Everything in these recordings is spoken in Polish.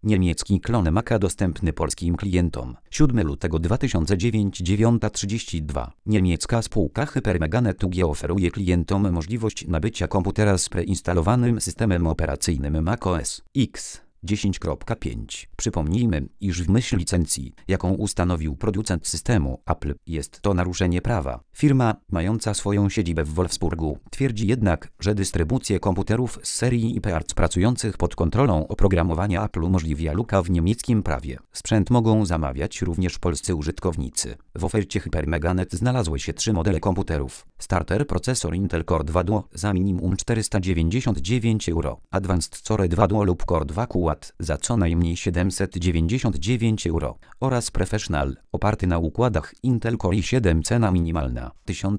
Niemiecki klon Maca dostępny polskim klientom. 7 lutego 2009, 9:32. Niemiecka spółka Hypermeganet UG oferuje klientom możliwość nabycia komputera z preinstalowanym systemem operacyjnym macOS X 10.5. Przypomnijmy, iż w myśl licencji, jaką ustanowił producent systemu Apple, jest to naruszenie prawa. Firma, mająca swoją siedzibę w Wolfsburgu, twierdzi jednak, że dystrybucję komputerów z serii iParts pracujących pod kontrolą oprogramowania Apple umożliwia luka w niemieckim prawie. Sprzęt mogą zamawiać również polscy użytkownicy. W ofercie Hypermeganet znalazły się 3 modele komputerów. Starter procesor Intel Core 2 Duo za minimum 499 €, Advanced Core 2 Duo lub Core 2 Quad za co najmniej 799 € oraz Professional oparty na układach Intel Core i7 cena minimalna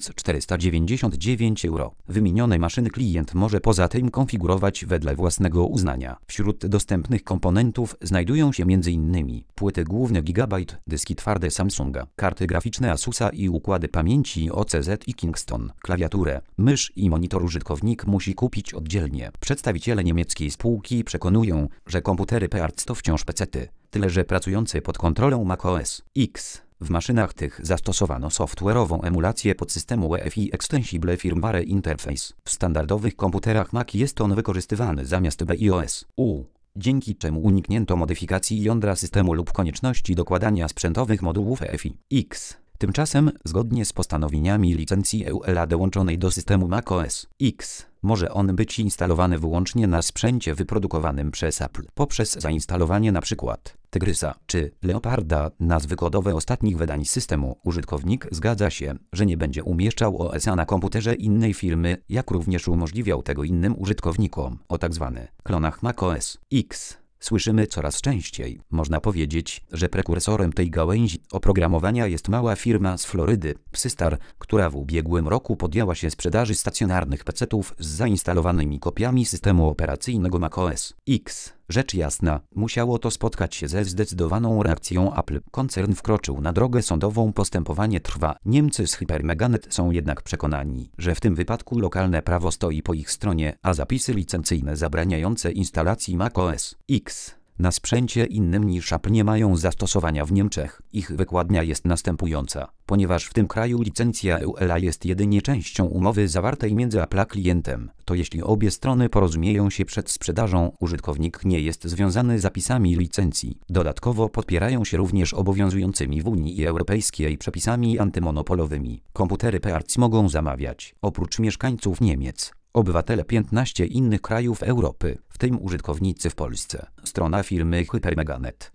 1499 €. Wymienione maszyny klient może poza tym konfigurować wedle własnego uznania. Wśród dostępnych komponentów znajdują się m.in. płyty główne Gigabyte, dyski twarde Samsunga, karty graficzne Asusa i układy pamięci OCZ i Kingston. Klawiaturę, mysz i monitor użytkownik musi kupić oddzielnie. Przedstawiciele niemieckiej spółki przekonują, że komputery PARC to wciąż pecety, tyle że pracujące pod kontrolą macOS X. W maszynach tych zastosowano software'ową emulację podsystemu EFI Extensible Firmware Interface. W standardowych komputerach Mac jest on wykorzystywany zamiast BIOS U, dzięki czemu uniknięto modyfikacji jądra systemu lub konieczności dokładania sprzętowych modułów EFI X. Tymczasem, zgodnie z postanowieniami licencji EULA dołączonej do systemu macOS X, może on być instalowany wyłącznie na sprzęcie wyprodukowanym przez Apple. Poprzez zainstalowanie np. Tygrysa czy Leoparda, nazwy kodowe ostatnich wydań systemu, użytkownik zgadza się, że nie będzie umieszczał OS-a na komputerze innej firmy, jak również umożliwiał tego innym użytkownikom. O tzw. klonach macOS X słyszymy coraz częściej. Można powiedzieć, że prekursorem tej gałęzi oprogramowania jest mała firma z Florydy, Psystar, która w ubiegłym roku podjęła się sprzedaży stacjonarnych PC-ów z zainstalowanymi kopiami systemu operacyjnego macOS X. Rzecz jasna, musiało to spotkać się ze zdecydowaną reakcją Apple. Koncern wkroczył na drogę sądową, postępowanie trwa. Niemcy z Hypermeganet są jednak przekonani, że w tym wypadku lokalne prawo stoi po ich stronie, a zapisy licencyjne zabraniające instalacji macOS X na sprzęcie innym niż Apple nie mają zastosowania w Niemczech. Ich wykładnia jest następująca. Ponieważ w tym kraju licencja EULA jest jedynie częścią umowy zawartej między Apple a klientem, to jeśli obie strony porozumieją się przed sprzedażą, użytkownik nie jest związany zapisami licencji. Dodatkowo podpierają się również obowiązującymi w Unii Europejskiej przepisami antymonopolowymi. Komputery PARC mogą zamawiać, oprócz mieszkańców Niemiec, obywatele 15 innych krajów Europy, w tym użytkownicy w Polsce. Strona firmy Hypermeganet.